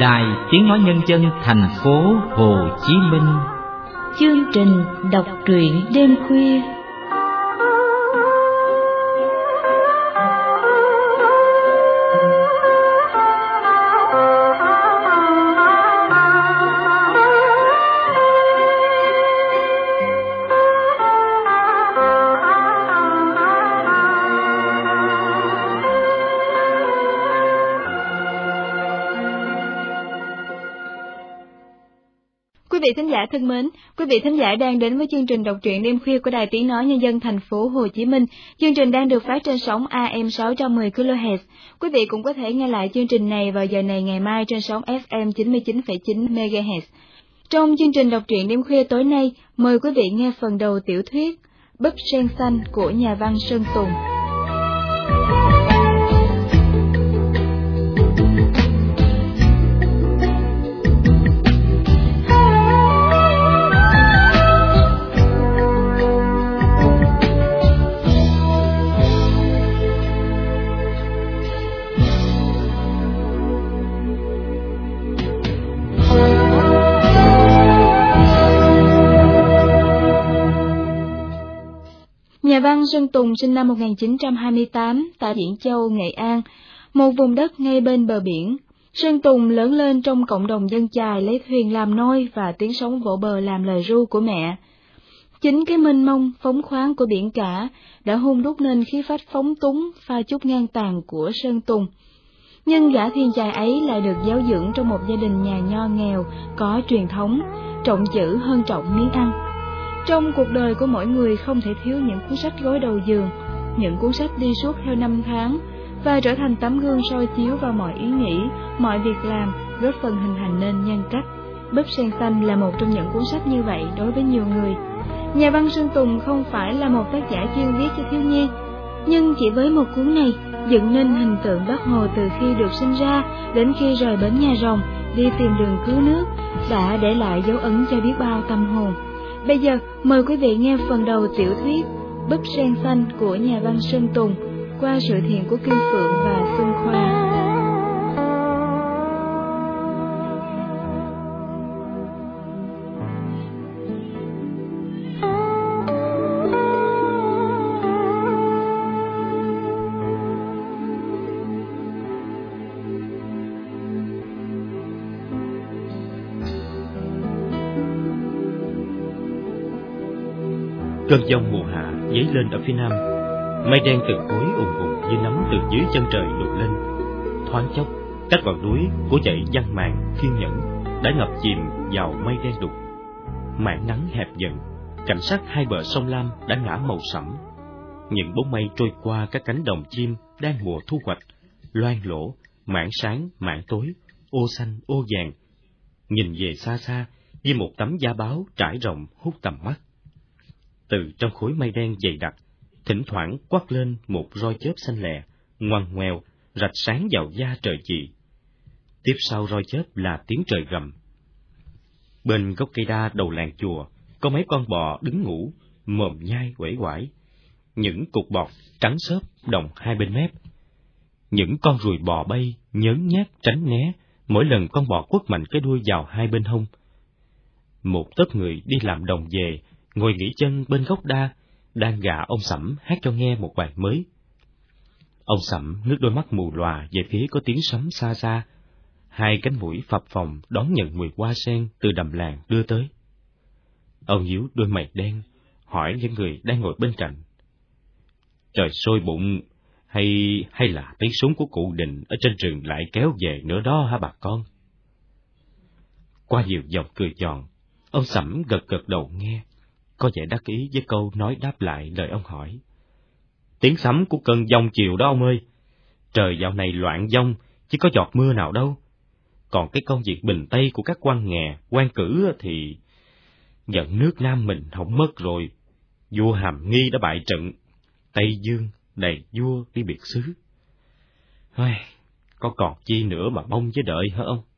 Đài Tiếng Nói Nhân dân thành phố Hồ Chí Minh. Chương trình đọc truyện đêm khuya. Quý vị thính giả thân mến, quý vị thính giả đang đến với chương trình đọc truyện đêm khuya của Đài Tiếng Nói Nhân dân thành phố Hồ Chí Minh. Chương trình đang được phát trên sóng AM 610 kHz. Quý vị cũng có thể nghe lại chương trình này vào giờ này ngày mai trên sóng FM 99,9 MHz. Trong chương trình đọc truyện đêm khuya tối nay, mời quý vị nghe phần đầu tiểu thuyết Búp sen xanh của nhà văn Sơn Tùng. Nhà văn Sơn Tùng sinh năm 1928 tại Diễn Châu, Nghệ An, một vùng đất ngay bên bờ biển. Sơn Tùng lớn lên trong cộng đồng dân chài lấy thuyền làm nôi và tiếng sóng vỗ bờ làm lời ru của mẹ. Chính cái mênh mông phóng khoáng của biển cả đã hun đúc nên khí phách phóng túng pha chút ngang tàn của Sơn Tùng. Nhưng gã thiên chài ấy lại được giáo dưỡng trong một gia đình nhà nho nghèo, có truyền thống, trọng chữ hơn trọng miếng ăn. Trong cuộc đời của mỗi người không thể thiếu những cuốn sách gối đầu giường, những cuốn sách đi suốt theo năm tháng và trở thành tấm gương soi chiếu vào mọi ý nghĩ, mọi việc làm, góp phần hình thành nên nhân cách. Búp sen xanh là một trong những cuốn sách như vậy đối với nhiều người. Nhà văn Sơn Tùng không phải là một tác giả chuyên viết cho thiếu nhi, nhưng chỉ với một cuốn này dựng nên hình tượng Bác Hồ từ khi được sinh ra đến khi rời bến Nhà Rồng đi tìm đường cứu nước, đã để lại dấu ấn cho biết bao tâm hồn. Bây giờ, mời quý vị nghe phần đầu tiểu thuyết Búp sen xanh của nhà văn Sơn Tùng qua sự thiện của Kim Phượng và Xuân Khoa. Cơn giông mùa hạ dấy lên ở phía nam, mây đen từng khối ùn ùn như nấm từ dưới chân trời đục lên. Thoáng chốc, các ngọn núi của dãy Văn Màn, Thiên Nhẫn đã ngập chìm vào mây đen đục. Mảng nắng hẹp dần, cảnh sắc hai bờ sông Lam đã ngả màu sẫm. Những bóng mây trôi qua các cánh đồng chim đang mùa thu hoạch, loang lổ, mảng sáng, mảng tối, ô xanh, ô vàng. Nhìn về xa xa như một tấm da báo trải rộng hút tầm mắt. Từ trong khối mây đen dày đặc, thỉnh thoảng quắt lên một roi chớp xanh lè, ngoằn ngoèo, rạch sáng vào da trời chì. Tiếp sau roi chớp là tiếng trời gầm. Bên gốc cây đa đầu làng chùa, có mấy con bò đứng ngủ, mồm nhai uể oải. Những cục bọt trắng xốp đồng hai bên mép. Những con ruồi bò bay nhớn nhác tránh né, mỗi lần con bò quất mạnh cái đuôi vào hai bên hông. Một tớp người đi làm đồng về, ngồi nghỉ chân bên gốc đa, đang gạ ông Sẩm hát cho nghe một bài mới. Ông Sẩm ngước đôi mắt mù lòa về phía có tiếng sấm xa xa, hai cánh mũi phập phồng đón nhận mùi hoa sen từ đầm làng đưa tới. Ông nhíu đôi mày đen, hỏi những người đang ngồi bên cạnh: Trời sôi bụng, hay là tiếng súng của cụ Định ở trên rừng lại kéo về nữa đó hả bà con? Qua nhiều dòng cười giòn, ông Sẩm gật gật đầu nghe, có vẻ đắc ý với câu nói đáp lại lời ông hỏi. Tiếng sấm của cơn giông chiều đó ông ơi, trời dạo này loạn giông, chứ có giọt mưa nào đâu. Còn cái công việc bình tây của các quan nghè, quan cử thì giận nước Nam mình không mất rồi. Vua Hàm Nghi đã bại trận, Tây Dương đầy vua đi biệt xứ. Có còn chi nữa mà mong với đợi hả ông?